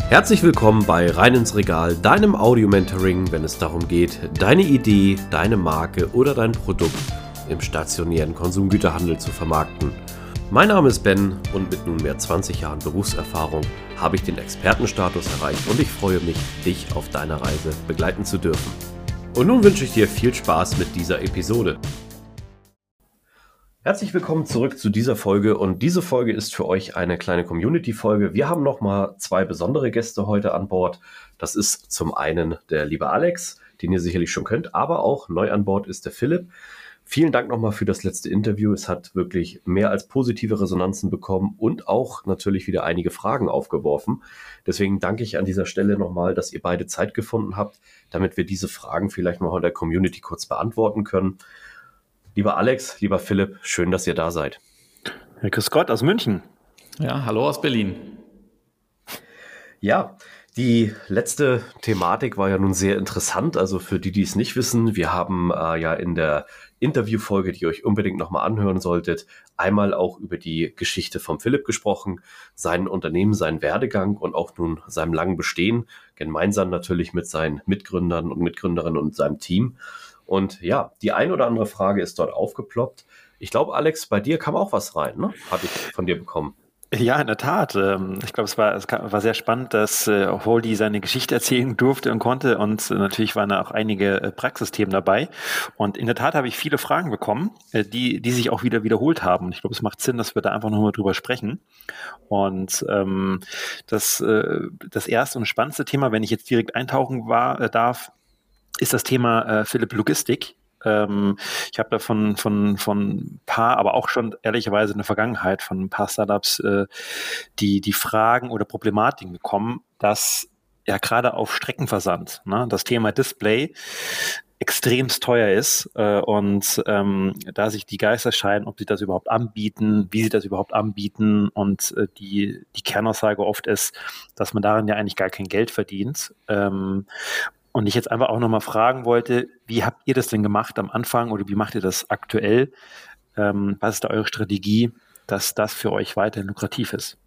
Herzlich willkommen bei Rein ins Regal, deinem Audio-Mentoring, wenn es darum geht, deine Idee, deine Marke oder dein Produkt im stationären Konsumgüterhandel zu vermarkten. Mein Name ist Ben und mit nunmehr 20 Jahren Berufserfahrung habe ich den Expertenstatus erreicht und ich freue mich, dich auf deiner Reise begleiten zu dürfen. Und nun wünsche ich dir viel Spaß mit dieser Episode. Herzlich willkommen zurück zu dieser Folge und diese Folge ist für euch eine kleine Community-Folge. Wir haben nochmal zwei besondere Gäste heute an Bord. Das ist zum einen der liebe Alex, den ihr sicherlich schon kennt, aber auch neu an Bord ist der Philipp. Vielen Dank nochmal für das letzte Interview. Es hat wirklich mehr als positive Resonanzen bekommen und auch natürlich wieder einige Fragen aufgeworfen. Deswegen danke ich an dieser Stelle nochmal, dass ihr beide Zeit gefunden habt, damit wir diese Fragen vielleicht mal in der Community kurz beantworten können. Lieber Alex, lieber Philipp, schön, dass ihr da seid. Ja, grüß Gott aus München. Ja, hallo aus Berlin. Ja, die letzte Thematik war ja nun sehr interessant. Also für die es nicht wissen, wir haben ja in der Interviewfolge, die ihr euch unbedingt nochmal anhören solltet, einmal auch über die Geschichte von Philipp gesprochen, sein Unternehmen, seinen Werdegang und auch nun seinem langen Bestehen, gemeinsam natürlich mit seinen Mitgründern und Mitgründerinnen und seinem Team. Und ja, die ein oder andere Frage ist dort aufgeploppt. Ich glaube, Alex, bei dir kam auch was rein, ne? Habe ich von dir bekommen. Ja, in der Tat. Ich glaube, es war sehr spannend, dass Holdy seine Geschichte erzählen durfte und konnte. Und natürlich waren da auch einige Praxisthemen dabei. Und in der Tat habe ich viele Fragen bekommen, die sich auch wieder wiederholt haben. Und ich glaube, es macht Sinn, dass wir da einfach nochmal drüber sprechen. Und das erste und spannendste Thema, wenn ich jetzt direkt eintauchen darf, ist das Thema Philipp Logistik. Ich habe da von ein paar, aber auch schon ehrlicherweise in der Vergangenheit von ein paar Startups die Fragen oder Problematiken bekommen, dass ja gerade auf Streckenversand, ne, das Thema Display extremst teuer ist und da sich die Geister scheiden, ob sie das überhaupt anbieten, wie sie das überhaupt anbieten und die Kernaussage oft ist, dass man daran ja eigentlich gar kein Geld verdient. Und ich jetzt einfach auch nochmal fragen wollte, wie habt ihr das denn gemacht am Anfang oder wie macht ihr das aktuell? Was ist da eure Strategie, dass das für euch weiterhin lukrativ ist?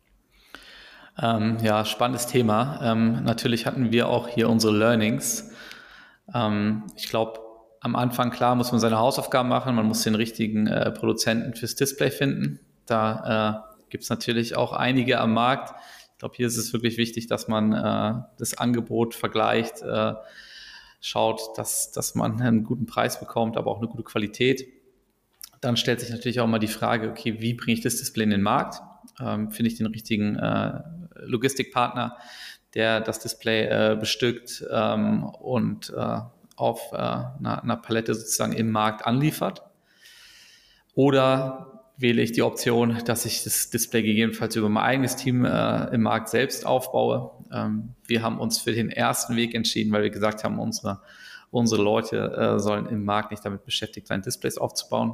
Ja, spannendes Thema. Natürlich hatten wir auch hier unsere Learnings. Ich glaube, am Anfang, klar, muss man seine Hausaufgaben machen. Man muss den richtigen Produzenten fürs Display finden. Da gibt es natürlich auch einige am Markt. Ich glaube, hier ist es wirklich wichtig, dass man das Angebot vergleicht, schaut, dass man einen guten Preis bekommt, aber auch eine gute Qualität. Dann stellt sich natürlich auch mal die Frage, okay, wie bringe ich das Display in den Markt? Finde ich den richtigen Logistikpartner, der das Display bestückt und auf einer Palette sozusagen im Markt anliefert? Oder wähle ich die Option, dass ich das Display gegebenenfalls über mein eigenes Team im Markt selbst aufbaue. Wir haben uns für den ersten Weg entschieden, weil wir gesagt haben, unsere Leute sollen im Markt nicht damit beschäftigt sein, Displays aufzubauen.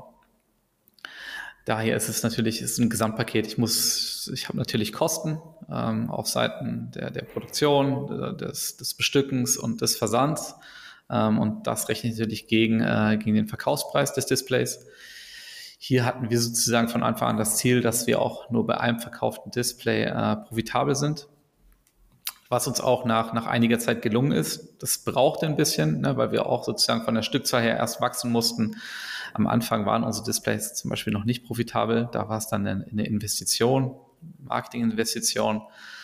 Daher ist es natürlich ein Gesamtpaket. Ich habe natürlich Kosten auf Seiten der Produktion, des Bestückens und des Versands. Und das rechne ich natürlich gegen den Verkaufspreis des Displays. Hier hatten wir sozusagen von Anfang an das Ziel, dass wir auch nur bei einem verkauften Display profitabel sind, was uns auch nach einiger Zeit gelungen ist. Das brauchte ein bisschen, ne, weil wir auch sozusagen von der Stückzahl her erst wachsen mussten. Am Anfang waren unsere Displays zum Beispiel noch nicht profitabel. Da war es dann eine Investition, Marketinginvestition.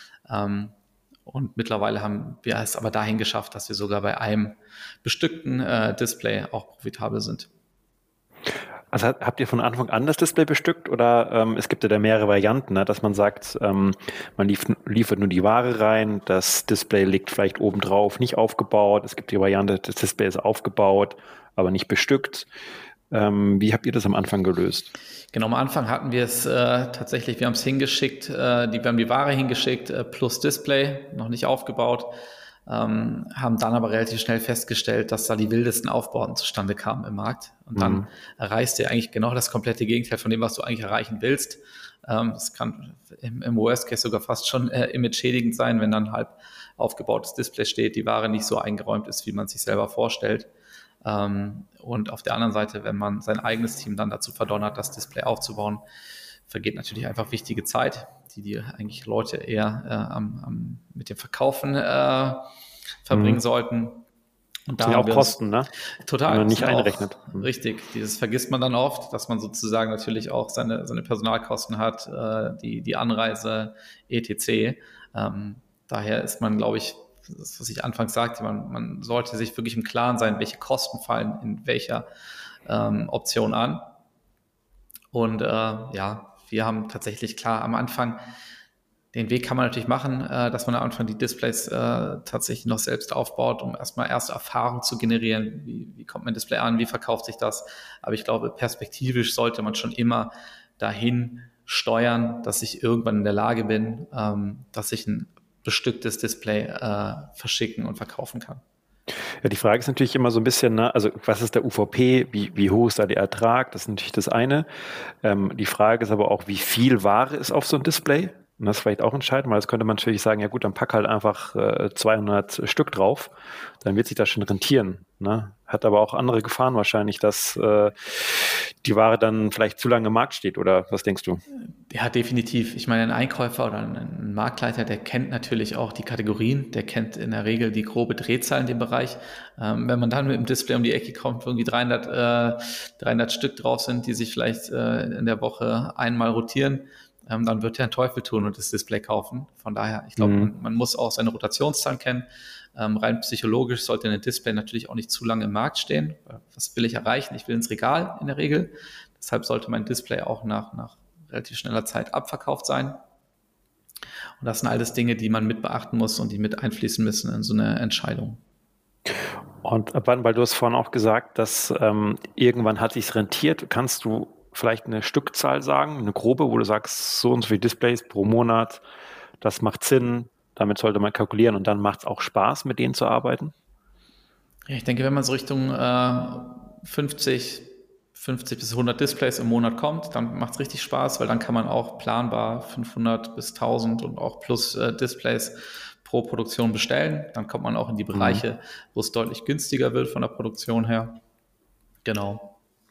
Und mittlerweile haben wir es aber dahin geschafft, dass wir sogar bei einem bestückten Display auch profitabel sind. Also habt ihr von Anfang an das Display bestückt oder es gibt ja da mehrere Varianten, ne, dass man sagt, man liefert nur die Ware rein, das Display liegt vielleicht oben drauf, nicht aufgebaut. Es gibt die Variante, das Display ist aufgebaut, aber nicht bestückt. Wie habt ihr das am Anfang gelöst? Genau, am Anfang hatten wir es tatsächlich, wir haben es hingeschickt, wir haben die Ware hingeschickt plus Display, noch nicht aufgebaut. Haben dann aber relativ schnell festgestellt, dass da die wildesten Aufbauten zustande kamen im Markt. Und dann erreichst du eigentlich genau das komplette Gegenteil von dem, was du eigentlich erreichen willst. Das kann im Worst Case sogar fast schon image-schädigend sein, wenn dann halb aufgebautes Display steht, die Ware nicht so eingeräumt ist, wie man sich selber vorstellt. Und auf der anderen Seite, wenn man sein eigenes Team dann dazu verdonnert, das Display aufzubauen, vergeht natürlich einfach wichtige Zeit, die eigentlich Leute eher mit dem Verkaufen verbringen sollten. Und das sind ja auch Kosten, ne? Total. Die man nicht einrechnet. Richtig. Dieses vergisst man dann oft, dass man sozusagen natürlich auch seine Personalkosten hat, die Anreise, etc. Daher ist man, glaube ich, das, was ich anfangs sagte, man sollte sich wirklich im Klaren sein, welche Kosten fallen in welcher Option an. Und wir haben tatsächlich klar am Anfang, den Weg kann man natürlich machen, dass man am Anfang die Displays tatsächlich noch selbst aufbaut, um erstmal erste Erfahrung zu generieren. Wie kommt mein Display an? Wie verkauft sich das? Aber ich glaube, perspektivisch sollte man schon immer dahin steuern, dass ich irgendwann in der Lage bin, dass ich ein bestücktes Display verschicken und verkaufen kann. Ja, die Frage ist natürlich immer so ein bisschen, ne, also was ist der UVP, wie hoch ist da der Ertrag? Das ist natürlich das eine. Die Frage ist aber auch, wie viel Ware ist auf so ein Display? Und das ist vielleicht auch entscheidend, weil das könnte man natürlich sagen, ja gut, dann pack halt einfach 200 Stück drauf, dann wird sich das schon rentieren. Ne? Hat aber auch andere Gefahren wahrscheinlich, dass die Ware dann vielleicht zu lange im Markt steht, oder was denkst du? Ja, definitiv. Ich meine, ein Einkäufer oder ein Marktleiter, der kennt natürlich auch die Kategorien, der kennt in der Regel die grobe Drehzahl in dem Bereich. Wenn man dann mit dem Display um die Ecke kommt, wo irgendwie 300 Stück drauf sind, die sich vielleicht in der Woche einmal rotieren, dann wird er einen Teufel tun und das Display kaufen. Von daher, ich glaube, man muss auch seine Rotationszahlen kennen. Rein psychologisch sollte ein Display natürlich auch nicht zu lange im Markt stehen. Was will ich erreichen? Ich will ins Regal in der Regel. Deshalb sollte mein Display auch nach relativ schneller Zeit abverkauft sein. Und das sind alles Dinge, die man mit beachten muss und die mit einfließen müssen in so eine Entscheidung. Und ab wann, weil du hast vorhin auch gesagt, dass irgendwann hat sich's rentiert, kannst du vielleicht eine Stückzahl sagen, eine grobe, wo du sagst, so und so viele Displays pro Monat, das macht Sinn, damit sollte man kalkulieren und dann macht es auch Spaß, mit denen zu arbeiten? Ja, ich denke, wenn man so Richtung 50 bis 100 Displays im Monat kommt, dann macht es richtig Spaß, weil dann kann man auch planbar 500 bis 1000 und auch plus Displays pro Produktion bestellen. Dann kommt man auch in die Bereiche, wo es deutlich günstiger wird von der Produktion her. Genau.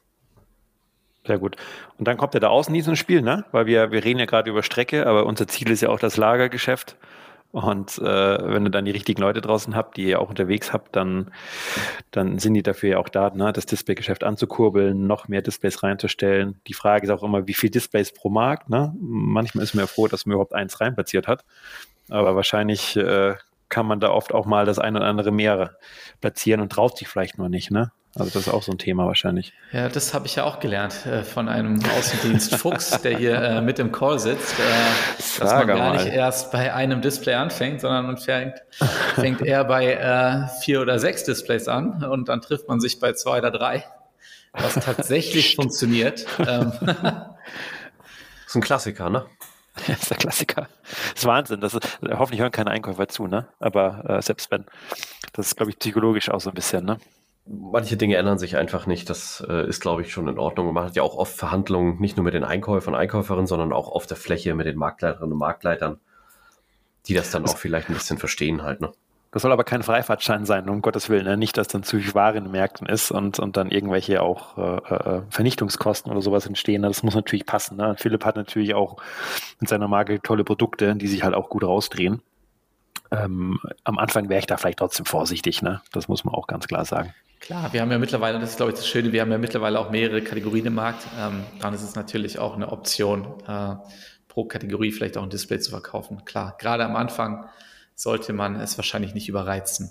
Sehr gut. Und dann kommt ja der Außendienst ins Spiel, ne? Weil wir reden ja gerade über Strecke, aber unser Ziel ist ja auch das Lagergeschäft. Und wenn ihr dann die richtigen Leute draußen habt, die ihr auch unterwegs habt, dann sind die dafür ja auch da, ne, das Displaygeschäft anzukurbeln, noch mehr Displays reinzustellen. Die Frage ist auch immer, wie viel Displays pro Markt, ne? Manchmal ist man ja froh, dass man überhaupt eins reinplatziert hat. Aber wahrscheinlich kann man da oft auch mal das ein oder andere mehr platzieren und traut sich vielleicht nur nicht, ne? Also das ist auch so ein Thema wahrscheinlich. Ja, das habe ich ja auch gelernt von einem Außendienst-Fuchs, der hier mit im Call sitzt, dass man gar nicht erst bei einem Display anfängt, sondern man fängt eher bei 4 oder 6 Displays an und dann trifft man sich bei 2 oder 3, was tatsächlich funktioniert. Das ist ein Klassiker, ne? Das ist der Klassiker. Das ist Wahnsinn. Hoffentlich hören keine Einkäufer zu, ne? Aber selbst wenn, das ist, glaube ich, psychologisch auch so ein bisschen, ne? Manche Dinge ändern sich einfach nicht. Das ist, glaube ich, schon in Ordnung. Man hat ja auch oft Verhandlungen, nicht nur mit den Einkäufern und Einkäuferinnen, sondern auch auf der Fläche mit den Marktleiterinnen und Marktleitern, die das dann auch vielleicht ein bisschen verstehen halt, ne? Das soll aber kein Freifahrtschein sein, um Gottes Willen. Ne? Nicht, dass dann zu viel Ware in den Märkten ist und dann irgendwelche auch Vernichtungskosten oder sowas entstehen. Das muss natürlich passen. Ne? Philipp hat natürlich auch mit seiner Marke tolle Produkte, die sich halt auch gut rausdrehen. Am Anfang wäre ich da vielleicht trotzdem vorsichtig. Ne? Das muss man auch ganz klar sagen. Klar, wir haben ja mittlerweile, das ist, glaube ich, das Schöne, wir haben ja mittlerweile auch mehrere Kategorien im Markt. Dann ist es natürlich auch eine Option, pro Kategorie vielleicht auch ein Display zu verkaufen. Klar, gerade am Anfang sollte man es wahrscheinlich nicht überreizen.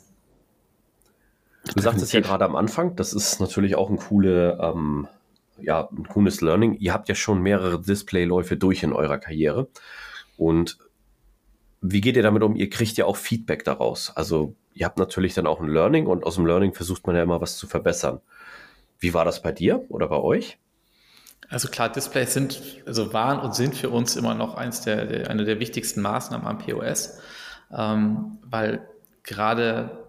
Du sagst es ja gerade am Anfang, das ist natürlich auch ein cooles Learning. Ihr habt ja schon mehrere Displayläufe durch in eurer Karriere. Und wie geht ihr damit um? Ihr kriegt ja auch Feedback daraus. Also ihr habt natürlich dann auch ein Learning und aus dem Learning versucht man ja immer was zu verbessern. Wie war das bei dir oder bei euch? Also klar, Displays waren und sind für uns immer noch eine der wichtigsten Maßnahmen am POS, weil gerade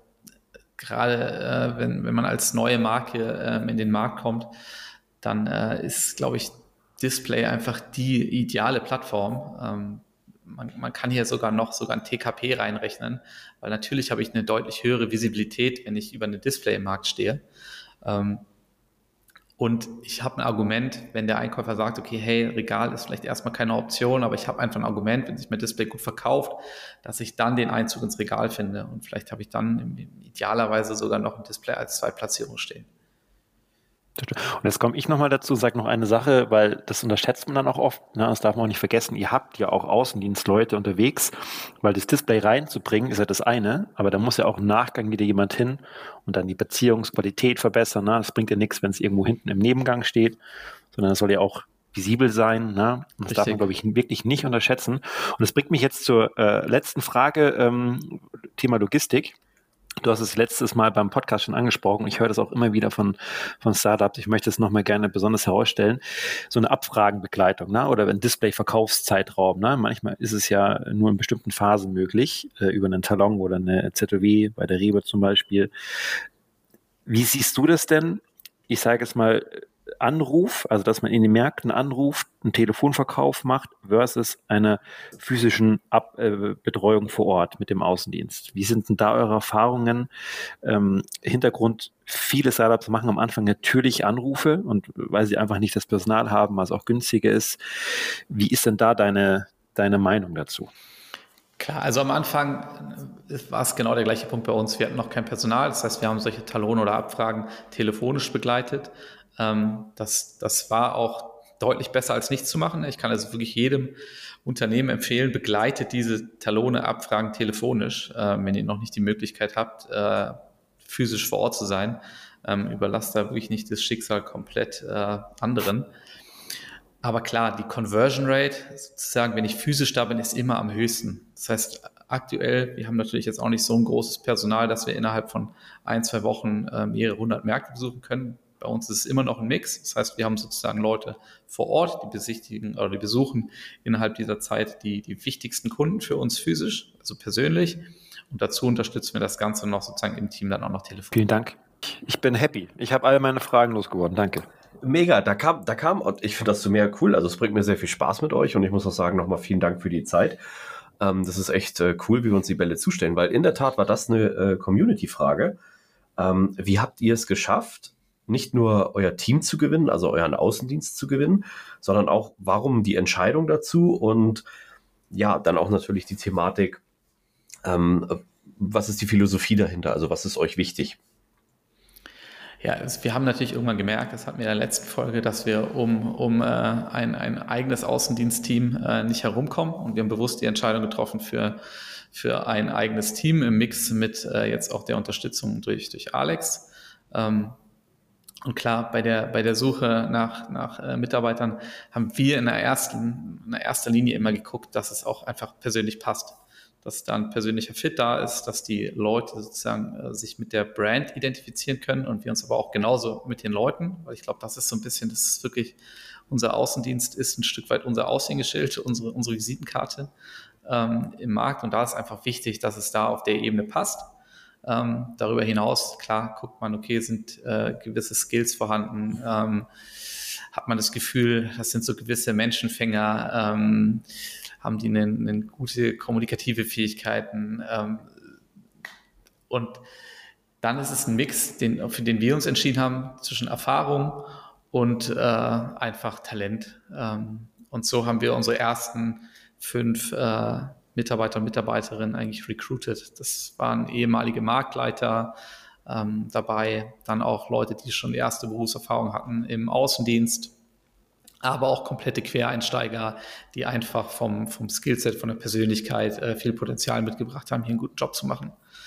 wenn man als neue Marke in den Markt kommt, dann ist, glaube ich, Display einfach die ideale Plattform. Man kann hier sogar ein TKP reinrechnen, weil natürlich habe ich eine deutlich höhere Visibilität, wenn ich über eine Display im Markt stehe. Und ich habe ein Argument, wenn der Einkäufer sagt, okay, hey, Regal ist vielleicht erstmal keine Option, aber ich habe einfach ein Argument, wenn sich mein Display gut verkauft, dass ich dann den Einzug ins Regal finde. Und vielleicht habe ich dann idealerweise sogar noch ein Display als Zweitplatzierung stehen. Und jetzt komme ich nochmal dazu, sage noch eine Sache, weil das unterschätzt man dann auch oft, ne? Das darf man auch nicht vergessen, ihr habt ja auch Außendienstleute unterwegs, weil das Display reinzubringen ist ja das eine, aber da muss ja auch im Nachgang wieder jemand hin und dann die Beziehungsqualität verbessern. Ne? Das bringt ja nichts, wenn es irgendwo hinten im Nebengang steht, sondern es soll ja auch visibel sein. Ne? Und das darf man, glaube ich, wirklich nicht unterschätzen. Und das bringt mich jetzt zur letzten Frage, Thema Logistik. Du hast es letztes Mal beim Podcast schon angesprochen. Ich höre das auch immer wieder von Startups. Ich möchte es nochmal gerne besonders herausstellen. So eine Abfragenbegleitung, ne? Oder ein Display-Verkaufszeitraum. Ne? Manchmal ist es ja nur in bestimmten Phasen möglich, über einen Talon oder eine ZOW, bei der Rewe zum Beispiel. Wie siehst du das denn? Ich sage jetzt mal, Anruf, also dass man in den Märkten anruft, einen Telefonverkauf macht versus einer physischen Betreuung vor Ort mit dem Außendienst. Wie sind denn da eure Erfahrungen? Hintergrund, viele Startups machen am Anfang natürlich Anrufe und weil sie einfach nicht das Personal haben, was auch günstiger ist. Wie ist denn da deine Meinung dazu? Klar, also am Anfang war es genau der gleiche Punkt bei uns. Wir hatten noch kein Personal, das heißt, wir haben solche Talone oder Abfragen telefonisch begleitet. Das war auch deutlich besser als nichts zu machen. Ich kann also wirklich jedem Unternehmen empfehlen, begleitet diese Talone, Abfragen telefonisch, wenn ihr noch nicht die Möglichkeit habt, physisch vor Ort zu sein. Überlasst da wirklich nicht das Schicksal komplett anderen. Aber klar, die Conversion Rate, sozusagen, wenn ich physisch da bin, ist immer am höchsten. Das heißt, aktuell, wir haben natürlich jetzt auch nicht so ein großes Personal, dass wir innerhalb von 1-2 Wochen mehrere hundert Märkte besuchen können. Bei uns ist es immer noch ein Mix. Das heißt, wir haben sozusagen Leute vor Ort, die besichtigen oder die besuchen innerhalb dieser Zeit die wichtigsten Kunden für uns physisch, also persönlich. Und dazu unterstützen wir das Ganze noch sozusagen im Team dann auch noch telefonisch. Vielen Dank. Ich bin happy. Ich habe alle meine Fragen losgeworden. Danke. Mega, da kam, und ich finde das so mega cool. Also es bringt mir sehr viel Spaß mit euch und ich muss auch sagen, nochmal vielen Dank für die Zeit. Das ist echt cool, wie wir uns die Bälle zustellen, weil in der Tat war das eine Community-Frage. Wie habt ihr es geschafft, nicht nur euer Team zu gewinnen, also euren Außendienst zu gewinnen, sondern auch, warum die Entscheidung dazu und ja, dann auch natürlich die Thematik, was ist die Philosophie dahinter, also was ist euch wichtig? Ja, wir haben natürlich irgendwann gemerkt, das hatten wir in der letzten Folge, dass wir um ein eigenes Außendienstteam nicht herumkommen und wir haben bewusst die Entscheidung getroffen für ein eigenes Team im Mix mit jetzt auch der Unterstützung durch Alex. Und klar, bei der Suche nach Mitarbeitern haben wir in erster Linie immer geguckt, dass es auch einfach persönlich passt, dass da ein persönlicher Fit da ist, dass die Leute sozusagen sich mit der Brand identifizieren können und wir uns aber auch genauso mit den Leuten, weil ich glaube, das ist so ein bisschen, das ist wirklich, unser Außendienst ist ein Stück weit unser Aushängeschild, unsere Visitenkarte im Markt und da ist einfach wichtig, dass es da auf der Ebene passt. Darüber hinaus, klar, guckt man, okay, sind gewisse Skills vorhanden, hat man das Gefühl, das sind so gewisse Menschenfänger, haben die eine gute kommunikative Fähigkeiten und dann ist es ein Mix, für den wir uns entschieden haben, zwischen Erfahrung und einfach Talent. Und so haben wir unsere ersten 5 Mitarbeiter und Mitarbeiterinnen eigentlich recruited. Das waren ehemalige Marktleiter dabei, dann auch Leute, die schon erste Berufserfahrung hatten im Außendienst, aber auch komplette Quereinsteiger, die einfach vom Skillset, von der Persönlichkeit viel Potenzial mitgebracht haben, hier einen guten Job zu machen.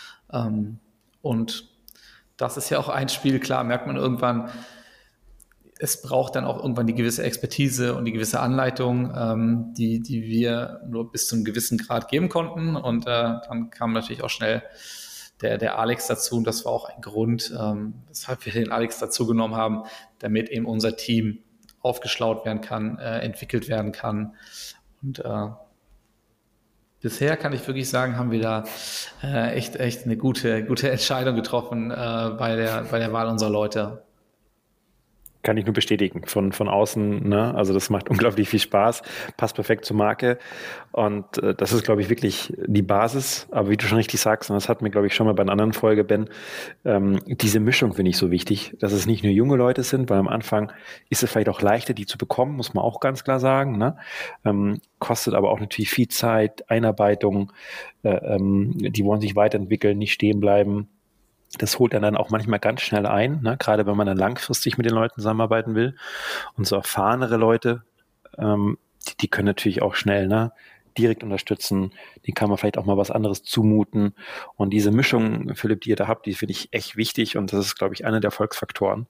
Und das ist ja auch ein Spiel, klar, merkt man irgendwann, es braucht dann auch irgendwann die gewisse Expertise und die gewisse Anleitung, die wir nur bis zu einem gewissen Grad geben konnten. Und dann kam natürlich auch schnell der Alex dazu. Und das war auch ein Grund, weshalb wir den Alex dazu genommen haben, damit eben unser Team aufgeschlaut werden kann, entwickelt werden kann. Und bisher kann ich wirklich sagen, haben wir da echt eine gute Entscheidung getroffen bei der Wahl unserer Leute. Kann ich nur bestätigen, von außen, ne? Also das macht unglaublich viel Spaß, passt perfekt zur Marke und das ist, glaube ich, wirklich die Basis. Aber wie du schon richtig sagst, und das hatten wir, glaube ich, schon mal bei einer anderen Folge, Ben, diese Mischung finde ich so wichtig, dass es nicht nur junge Leute sind, weil am Anfang ist es vielleicht auch leichter, die zu bekommen, muss man auch ganz klar sagen, ne? Kostet aber auch natürlich viel Zeit, Einarbeitung, die wollen sich weiterentwickeln, nicht stehen bleiben. Das holt dann auch manchmal ganz schnell ein, ne? Gerade wenn man dann langfristig mit den Leuten zusammenarbeiten will. Und so erfahrenere Leute, die können natürlich auch schnell, ne, direkt unterstützen. Die kann man vielleicht auch mal was anderes zumuten. Und diese Mischung, Philipp, die ihr da habt, die finde ich echt wichtig. Und das ist, glaube ich, einer der Erfolgsfaktoren,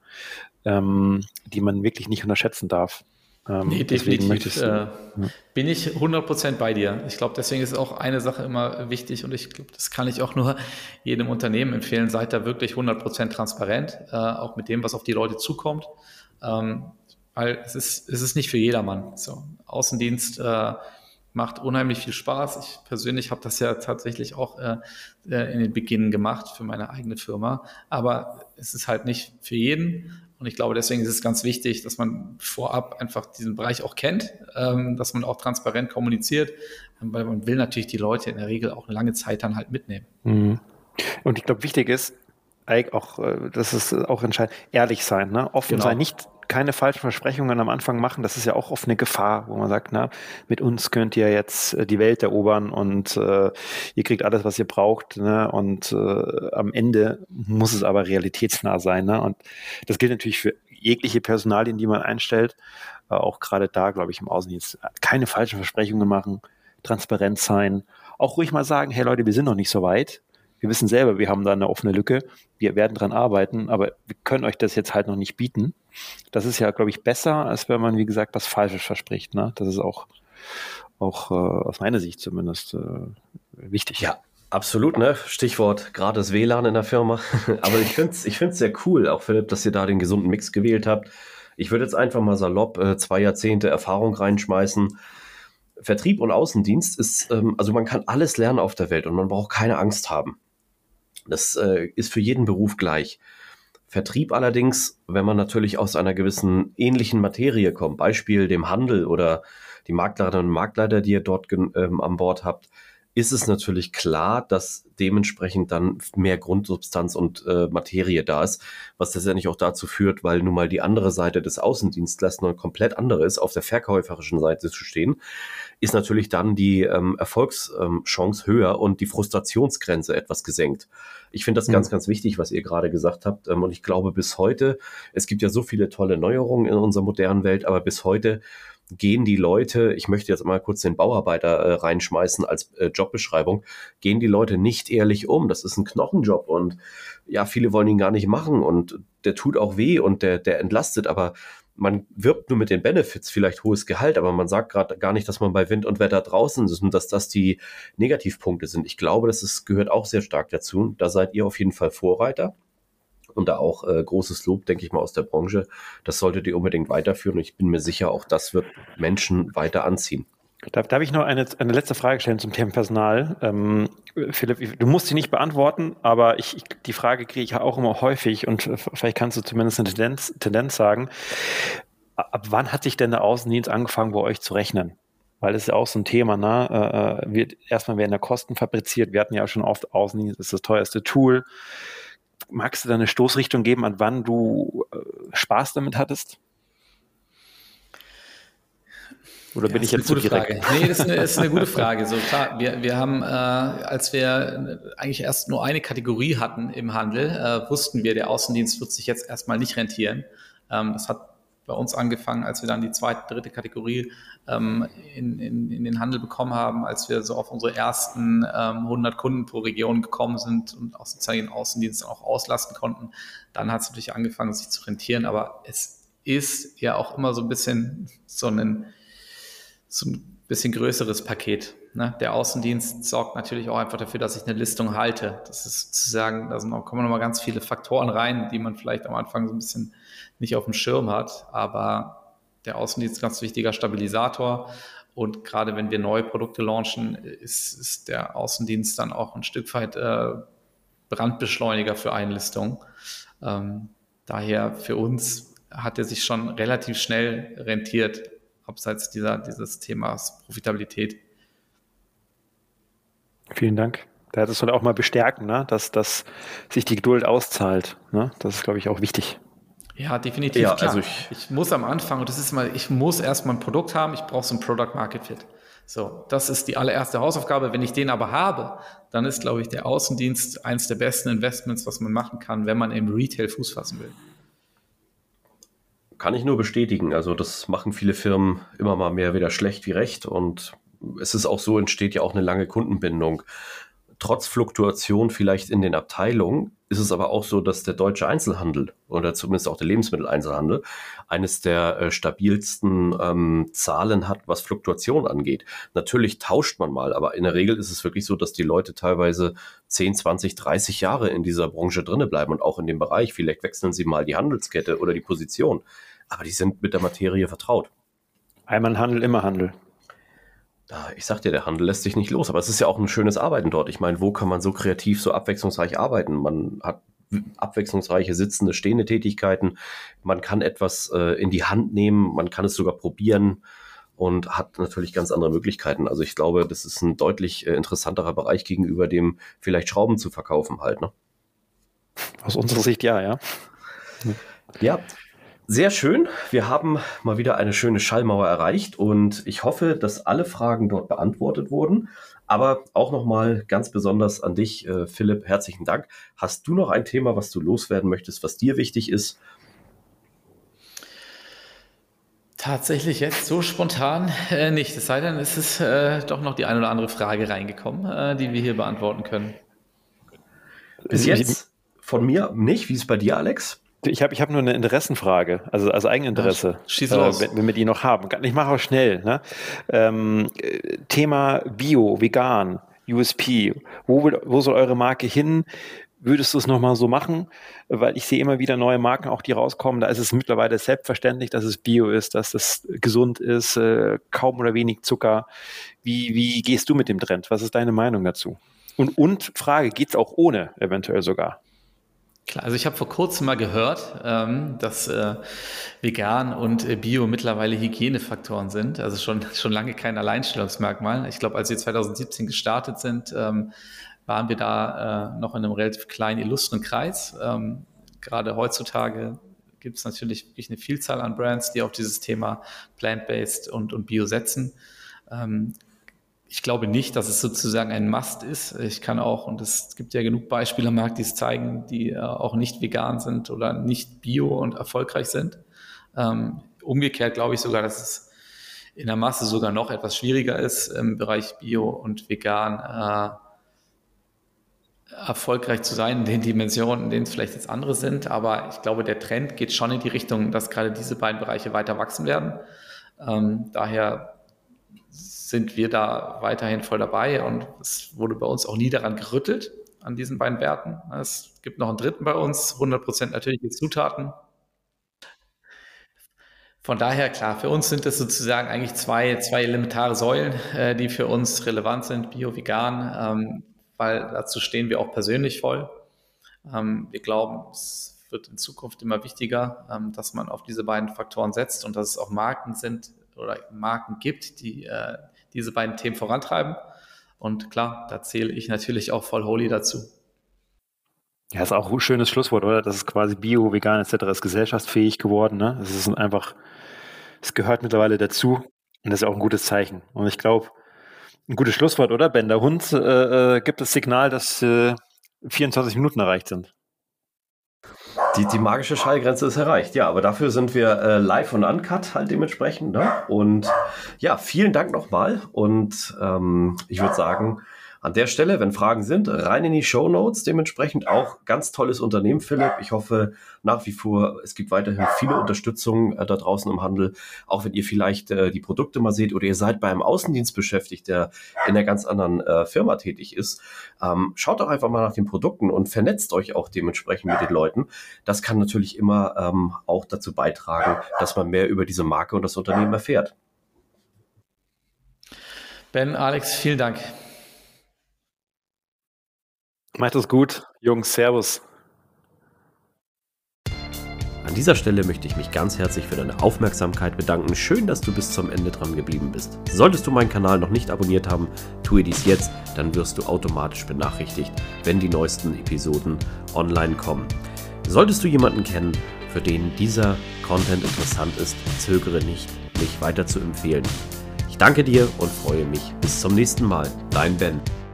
die man wirklich nicht unterschätzen darf. Nee, Deswegen möchte definitiv ich bin ich 100% bei dir. Ich glaube, deswegen ist auch eine Sache immer wichtig und ich glaube, das kann ich auch nur jedem Unternehmen empfehlen. Seid da wirklich 100% transparent, auch mit dem, was auf die Leute zukommt. Weil es ist nicht für jedermann. So, Außendienst macht unheimlich viel Spaß. Ich persönlich habe das ja tatsächlich auch in den Beginn gemacht für meine eigene Firma. Aber es ist halt nicht für jeden. Und ich glaube, deswegen ist es ganz wichtig, dass man vorab einfach diesen Bereich auch kennt, dass man auch transparent kommuniziert, weil man will natürlich die Leute in der Regel auch eine lange Zeit dann halt mitnehmen. Mhm. Und ich glaube, wichtig ist, eigentlich auch, das ist auch entscheidend, ehrlich sein, ne? Offen sein, nicht keine falschen Versprechungen am Anfang machen. Das ist ja auch oft eine Gefahr, wo man sagt, na, mit uns könnt ihr jetzt die Welt erobern und ihr kriegt alles, was ihr braucht, ne? Und am Ende muss es aber realitätsnah sein, ne? Und das gilt natürlich für jegliche Personalien, die man einstellt, auch gerade da, glaube ich, im Außendienst. Keine falschen Versprechungen machen, transparent sein, auch ruhig mal sagen, hey Leute, wir sind noch nicht so weit. Wir wissen selber, wir haben da eine offene Lücke. Wir werden dran arbeiten, aber wir können euch das jetzt halt noch nicht bieten. Das ist ja, glaube ich, besser, als wenn man, wie gesagt, was Falsches verspricht. Ne? Das ist auch aus meiner Sicht zumindest wichtig. Ja, absolut, ne? Stichwort gratis WLAN in der Firma. Aber ich find's sehr cool, auch Philipp, dass ihr da den gesunden Mix gewählt habt. Ich würde jetzt einfach mal salopp 2 Jahrzehnte Erfahrung reinschmeißen. Vertrieb und Außendienst ist, also man kann alles lernen auf der Welt und man braucht keine Angst haben. Das ist für jeden Beruf gleich. Vertrieb allerdings, wenn man natürlich aus einer gewissen ähnlichen Materie kommt, Beispiel dem Handel oder die Maklererinnen und Makler, die ihr dort an Bord habt, ist es natürlich klar, dass dementsprechend dann mehr Grundsubstanz und Materie da ist, was letztendlich auch dazu führt, weil nun mal die andere Seite des Außendienstlers eine komplett andere ist, auf der verkäuferischen Seite zu stehen, ist natürlich dann die Erfolgschance höher und die Frustrationsgrenze etwas gesenkt. Ich finde das ganz, ganz wichtig, was ihr gerade gesagt habt. Und ich glaube bis heute, es gibt ja so viele tolle Neuerungen in unserer modernen Welt, aber bis heute gehen die Leute, ich möchte jetzt mal kurz den Bauarbeiter reinschmeißen als Jobbeschreibung, gehen die Leute nicht ehrlich um. Das ist ein Knochenjob und ja, viele wollen ihn gar nicht machen und der tut auch weh und der entlastet, aber man wirbt nur mit den Benefits, vielleicht hohes Gehalt, aber man sagt gerade gar nicht, dass man bei Wind und Wetter draußen ist und dass das die Negativpunkte sind. Ich glaube, gehört auch sehr stark dazu. Da seid ihr auf jeden Fall Vorreiter. Und da auch großes Lob, denke ich mal, aus der Branche. Das solltet ihr unbedingt weiterführen. Und ich bin mir sicher, auch das wird Menschen weiter anziehen. Darf ich noch eine letzte Frage stellen zum Thema Personal? Philipp, du musst sie nicht beantworten, aber die Frage kriege ich ja auch immer häufig und vielleicht kannst du zumindest eine Tendenz sagen. Ab wann hat sich denn der Außendienst angefangen, bei euch zu rechnen? Weil das ist ja auch so ein Thema, ne? Erstmal werden da Kosten fabriziert. Wir hatten ja auch schon oft Außendienst, das ist das teuerste Tool. Magst du da eine Stoßrichtung geben, an wann du Spaß damit hattest? Oder bin ich jetzt zu direkt? Nee, das ist eine gute Frage. So klar, wir haben, als wir eigentlich erst nur eine Kategorie hatten im Handel, wussten wir, der Außendienst wird sich jetzt erstmal nicht rentieren. Das hat bei uns angefangen, als wir dann die zweite, dritte Kategorie in den Handel bekommen haben, als wir so auf unsere ersten 100 Kunden pro Region gekommen sind und auch sozusagen den Außendienst auch auslasten konnten. Dann hat es natürlich angefangen, sich zu rentieren, aber es ist ja auch immer so ein bisschen so ein bisschen größeres Paket. Ne? Der Außendienst sorgt natürlich auch einfach dafür, dass ich eine Listung halte. Das ist sozusagen, kommen nochmal ganz viele Faktoren rein, die man vielleicht am Anfang so ein bisschen nicht auf dem Schirm hat. Aber der Außendienst ist ein ganz wichtiger Stabilisator. Und gerade wenn wir neue Produkte launchen, ist der Außendienst dann auch ein Stück weit Brandbeschleuniger für Einlistungen. Daher für uns hat er sich schon relativ schnell rentiert, abseits dieses Themas Profitabilität. Vielen Dank. Das soll auch mal bestärken, ne? Dass sich die Geduld auszahlt. Ne? Das ist, glaube ich, auch wichtig. Ja, definitiv. Ja, klar. also ich muss am Anfang, und ich muss erstmal ein Produkt haben, ich brauche so ein Product Market Fit. So, das ist die allererste Hausaufgabe. Wenn ich den aber habe, dann ist, glaube ich, der Außendienst eines der besten Investments, was man machen kann, wenn man im Retail Fuß fassen will. kann ich nur bestätigen. Also das machen viele Firmen immer mal mehr wieder schlecht wie recht. Und es ist auch so, entsteht ja auch eine lange Kundenbindung. Trotz Fluktuation vielleicht in den Abteilungen ist es aber auch so, dass der deutsche Einzelhandel oder zumindest auch der Lebensmitteleinzelhandel eines der stabilsten Zahlen hat, was Fluktuation angeht. Natürlich tauscht man mal, aber in der Regel ist es wirklich so, dass die Leute teilweise 10, 20, 30 Jahre in dieser Branche drinne bleiben und auch in dem Bereich. Vielleicht wechseln sie mal die Handelskette oder die Position, aber die sind mit der Materie vertraut. Einmal Handel, immer Handel. Ich sag dir, der Handel lässt sich nicht los, aber es ist ja auch ein schönes Arbeiten dort. Ich meine, wo kann man so kreativ, so abwechslungsreich arbeiten? Man hat abwechslungsreiche sitzende, stehende Tätigkeiten. Man kann etwas in die Hand nehmen, man kann es sogar probieren und hat natürlich ganz andere Möglichkeiten. Also ich glaube, das ist ein deutlich interessanterer Bereich gegenüber dem vielleicht Schrauben zu verkaufen halt. Ne? Aus unserer Sicht ja. Ja, sehr schön. Wir haben mal wieder eine schöne Schallmauer erreicht und ich hoffe, dass alle Fragen dort beantwortet wurden. Aber auch nochmal ganz besonders an dich, Philipp, herzlichen Dank. Hast du noch ein Thema, was du loswerden möchtest, was dir wichtig ist? Tatsächlich jetzt so spontan nicht. Es sei denn, es ist doch noch die ein oder andere Frage reingekommen, die wir hier beantworten können. Bis jetzt von mir nicht. Wie ist es bei dir, Alex? Ich hab nur eine Interessenfrage, also Eigeninteresse, Ja, schieß los. wenn wir die noch haben. Ich mache auch schnell. Ne? Thema Bio, Vegan, USP. Wo soll eure Marke hin? Würdest du es nochmal so machen? Weil ich sehe immer wieder neue Marken, auch die rauskommen. Da ist es mittlerweile selbstverständlich, dass es Bio ist, dass es gesund ist, kaum oder wenig Zucker. Wie gehst du mit dem Trend? Was ist deine Meinung dazu? Und Frage, geht es auch ohne eventuell sogar? Klar, also ich habe vor kurzem mal gehört, dass vegan und Bio mittlerweile Hygienefaktoren sind, also schon lange kein Alleinstellungsmerkmal. Ich glaube, als wir 2017 gestartet sind, waren wir da noch in einem relativ kleinen, illustren Kreis. Gerade heutzutage gibt es natürlich wirklich eine Vielzahl an Brands, die auf dieses Thema Plant-Based und Bio setzen. Ich glaube nicht, dass es sozusagen ein Must ist. Ich kann auch, und es gibt ja genug Beispiele am Markt, die es zeigen, die auch nicht vegan sind oder nicht bio und erfolgreich sind. Umgekehrt glaube ich sogar, dass es in der Masse sogar noch etwas schwieriger ist, im Bereich Bio und vegan erfolgreich zu sein in den Dimensionen, in denen es vielleicht jetzt andere sind. Aber ich glaube, der Trend geht schon in die Richtung, dass gerade diese beiden Bereiche weiter wachsen werden. Daher sind wir da weiterhin voll dabei und es wurde bei uns auch nie daran gerüttelt, an diesen beiden Werten. Es gibt noch einen dritten bei uns, 100% natürliche Zutaten. Von daher, klar, für uns sind das sozusagen eigentlich zwei elementare Säulen, die für uns relevant sind, Bio, Vegan, weil dazu stehen wir auch persönlich voll. Wir glauben, es wird in Zukunft immer wichtiger, dass man auf diese beiden Faktoren setzt und dass es auch Marken sind oder Marken gibt, die diese beiden Themen vorantreiben. Und klar, da zähle ich natürlich auch voll Holy dazu. Ja, ist auch ein schönes Schlusswort, oder? Das ist quasi Bio, Vegan etc. ist gesellschaftsfähig geworden. Ne? Es ist einfach, es gehört mittlerweile dazu und das ist auch ein gutes Zeichen. Und ich glaube, ein gutes Schlusswort, oder? Ben, der Hund gibt das Signal, dass 24 Minuten erreicht sind. Die magische Schallgrenze ist erreicht, ja, aber dafür sind wir live und uncut halt dementsprechend. Ne? Und ja, vielen Dank nochmal und ich würde sagen, an der Stelle, wenn Fragen sind, rein in die Shownotes. Dementsprechend auch ganz tolles Unternehmen, Philipp. Ich hoffe nach wie vor, es gibt weiterhin viele Unterstützung da draußen im Handel. Auch wenn ihr vielleicht die Produkte mal seht oder ihr seid bei einem Außendienst beschäftigt, der in einer ganz anderen Firma tätig ist. Schaut doch einfach mal nach den Produkten und vernetzt euch auch dementsprechend mit den Leuten. Das kann natürlich immer auch dazu beitragen, dass man mehr über diese Marke und das Unternehmen erfährt. Ben, Alex, vielen Dank. Macht es gut, Jungs. Servus. dieser Stelle möchte ich mich ganz herzlich für deine Aufmerksamkeit bedanken. Schön, dass du bis zum Ende dran geblieben bist. Solltest du meinen Kanal noch nicht abonniert haben, tue dies jetzt, dann wirst du automatisch benachrichtigt, wenn die neuesten Episoden online kommen. Solltest du jemanden kennen, für den dieser Content interessant ist, zögere nicht, mich weiter zu empfehlen. Ich danke dir und freue mich. Bis zum nächsten Mal. Dein Ben.